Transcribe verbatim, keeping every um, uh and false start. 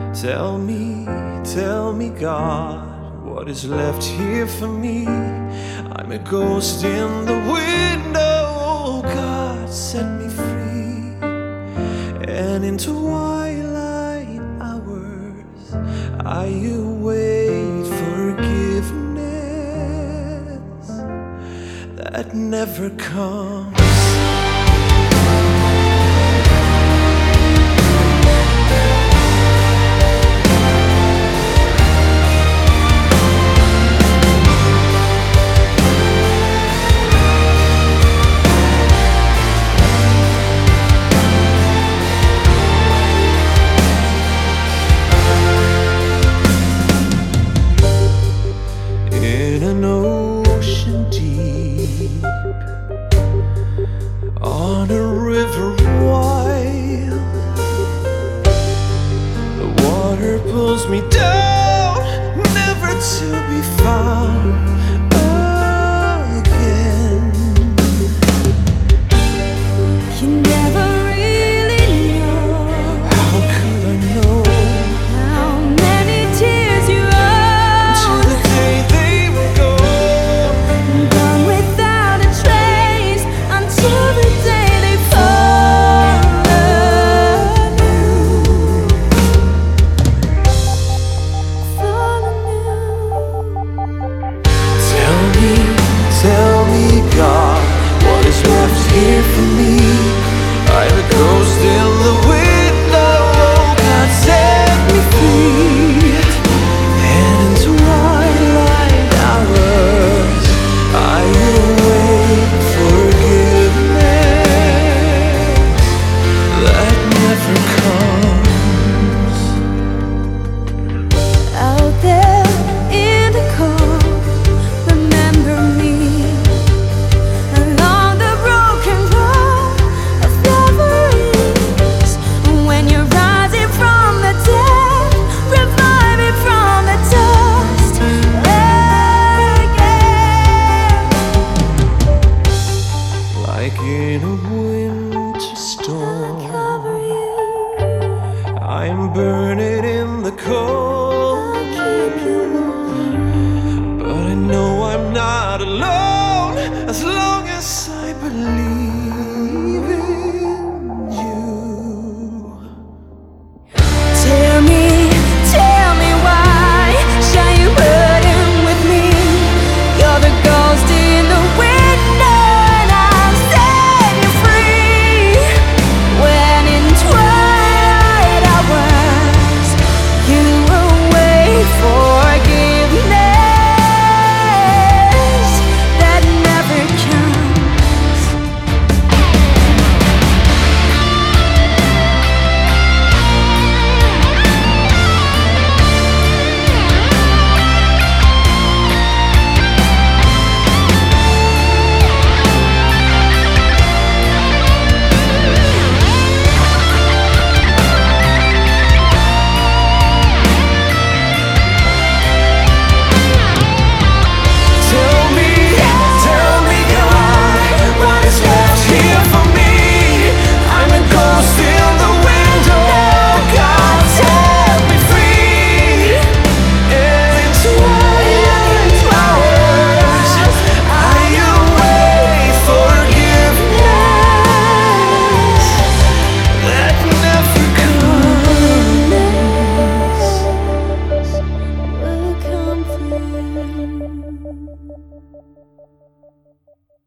Tell me, tell me, God, what is left here for me? I'm a ghost in the window. Oh, God, set me free. And in twilight hours I await forgiveness that never comes. In an ocean deep, on a river wild, the water pulls me down, never to be found again. You never really know. How could I know How many tears you owe till the day they were gone? Gone without a trace until the day they fall anew. Fall anew. Tell me, tell me, God, what is left here for me? I'm a ghost in the window. Oh, God, set me free. And in twilight hours I await forgiveness that never comes. Out there in the cold, remember me. Along the broken road of memories, when you're rising from the dead, reviving from the dust again. Like in a winter storm, Cover you, I'm burning in the cold, keep you warm. but I know I'm not alone as long as I believe in you. Tell me, tell me why shall you burden with me? You're the ghost in the window and I'll set you free. When in twilight hours you await forgiveness that never comes. Tell me, tell me, God, what is left here for me? I'm a ghost in the window. God, set me free. And in twilight hours I await forgiveness that never comes. Will come through.